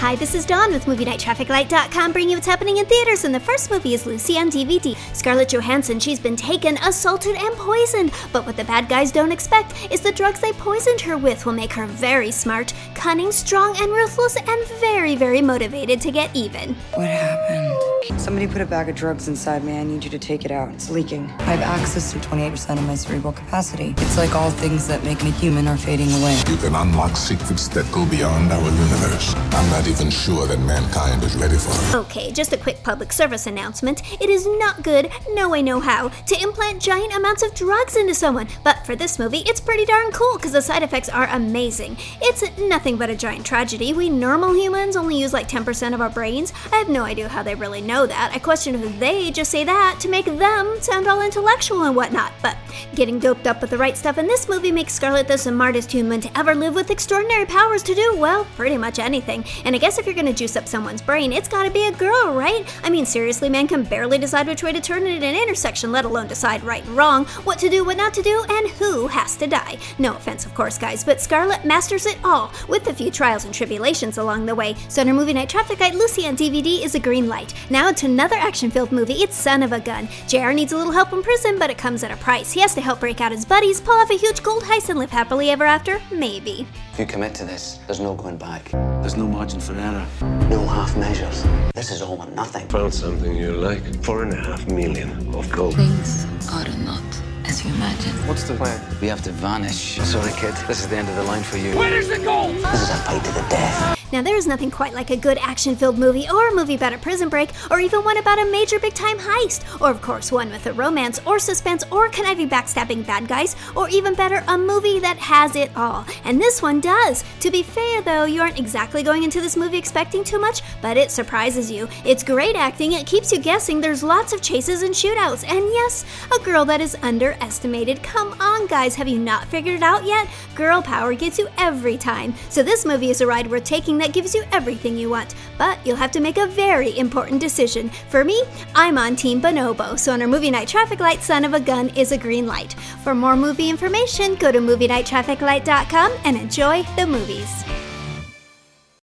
Hi, this is Dawn with MovieNightTrafficLight.com bringing you what's happening in theaters, and the first movie is Lucy on DVD. Scarlett Johansson, she's been taken, assaulted, and poisoned, but what the bad guys don't expect is the drugs they poisoned her with will make her very smart, cunning, strong, and ruthless, and very, very motivated to get even. What happened? Somebody put a bag of drugs inside me. I need you to take it out. It's leaking. I have access to 28% of my cerebral capacity. It's like all things that make me human are fading away. You can unlock secrets that go beyond our universe. I'm not even sure that mankind is ready for it. Okay, just a quick public service announcement. It is not good, no way, no how, to implant giant amounts of drugs into someone. But for this movie, it's pretty darn cool because the side effects are amazing. It's nothing but a giant tragedy. We normal humans only use like 10% of our brains. I have no idea how they really know that. I question if they just say that to make them sound all intellectual and whatnot. But getting doped up with the right stuff in this movie makes Scarlett the smartest human to ever live with extraordinary powers to do, well, pretty much anything. And I guess if you're gonna juice up someone's brain, it's gotta be a girl, right? I mean, seriously, man can barely decide which way to turn at an intersection, let alone decide right and wrong, what to do, what not to do, and who has to die. No offense, of course, guys, but Scarlett masters it all, with a few trials and tribulations along the way. So in her movie night traffic light, Lucy on DVD is a green light. Now to another action-filled movie, it's Son of a Gun. JR needs a little help in prison, but it comes at a price. He has to help break out his buddies, pull off a huge gold heist, and live happily ever after? Maybe. If you commit to this, there's no going back. There's no margin for error. No half measures. This is all or nothing. Found something you like. 4.5 million of gold. Things are not as you imagine. What's the plan? We have to vanish. Sorry, kid. This is the end of the line for you. Where is the gold? This is a fight to the death. Now, there is nothing quite like a good action-filled movie, or a movie about a prison break, or even one about a major big-time heist, or of course one with a romance, or suspense, or conniving backstabbing bad guys, or even better, a movie that has it all. And this one does. To be fair, though, you aren't exactly going into this movie expecting too much, but it surprises you. It's great acting, it keeps you guessing, there's lots of chases and shootouts, and yes, a girl that is underestimated. Come on, guys, have you not figured it out yet? Girl power gets you every time. So this movie is a ride worth taking that gives you everything you want, but you'll have to make a very important decision. For me, I'm on Team Bonobo, so on our movie night traffic light, Son of a Gun is a green light. For more movie information, go to MovieNightTrafficLight.com and enjoy the movies.